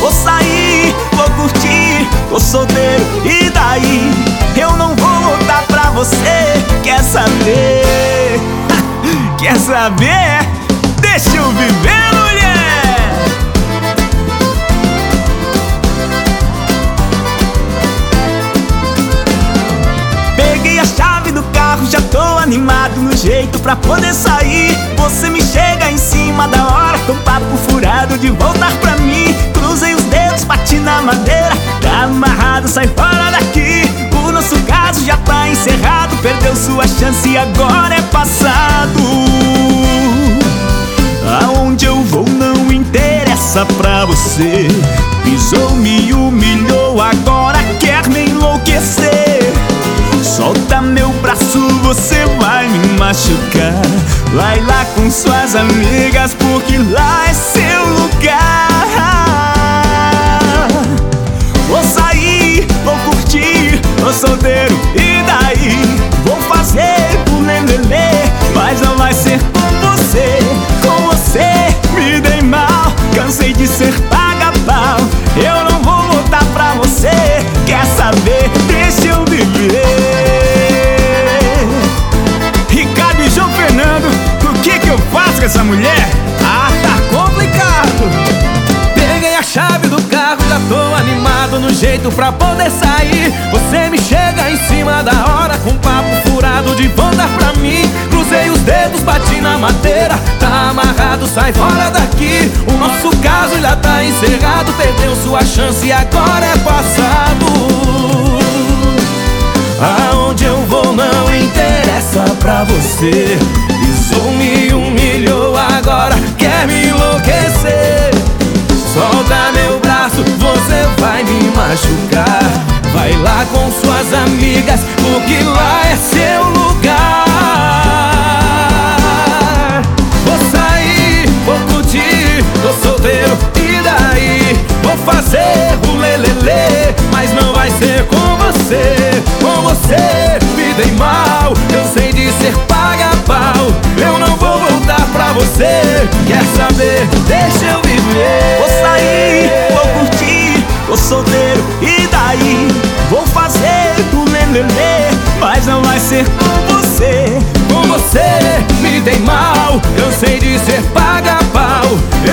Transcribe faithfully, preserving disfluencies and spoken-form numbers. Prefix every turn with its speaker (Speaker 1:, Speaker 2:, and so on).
Speaker 1: Vou sair, vou curtir, tô solteiro, e daí? Eu não vou voltar pra você. Quer saber? Quer saber? Deixa eu viver, mulher! Peguei a chave do carro, já tô animado no jeito pra poder sair. Você me chega em cima da hora com papo furado de voltar pra mim. Cruzei os dedos, bati na madeira, tá amarrado, sai fora daqui. O nosso caso já tá encerrado, perdeu sua chance e agora é passado. Aonde eu vou não interessa pra você. Pisou, me humilhou, agora quer me enlouquecer. Solta meu braço, você vai me machucar. Vai lá com suas amigas, porque lá é seu lugar. Vou sair, vou curtir, tô solteiro, e daí? Vou fazer o lelelê, mas não vai ser com você. Com você me dei mal, cansei de ser paga-pau. Eu não vou voltar pra você. Quer saber? Deixa eu viver. Ricardo e João Fernando, o que que eu faço com essa mulher? Ah, tá complicado.
Speaker 2: Peguei a chave do carro, já tô animado no jeito pra poder sair. Você me chega em cima da hora com papo furado de voltar pra mim. Cruzei os dedos, bati na madeira, tá amarrado, sai fora daqui. O nosso caso já tá encerrado, perdeu sua chance e agora é passado. Aonde eu vou não interessa pra você. Pisou, me humilhou, agora quer me enlouquecer. Solta meu braço, você vai me machucar. Vai lá com suas amigas, porque lá é seu lugar. Vou sair, vou curtir, tô solteiro, e daí? Vou fazer o lelelê, mas não vai ser com você. Com você me dei mal, cansei de ser paga-pau. Eu não vou voltar pra você. Quer saber? Deixa eu viver.
Speaker 1: Vou sair, vou curtir, tô solteiro, e daí? Vou fazer o lelelê, mas não vai ser com você.
Speaker 2: Com você me dei mal, cansei de ser paga-pau.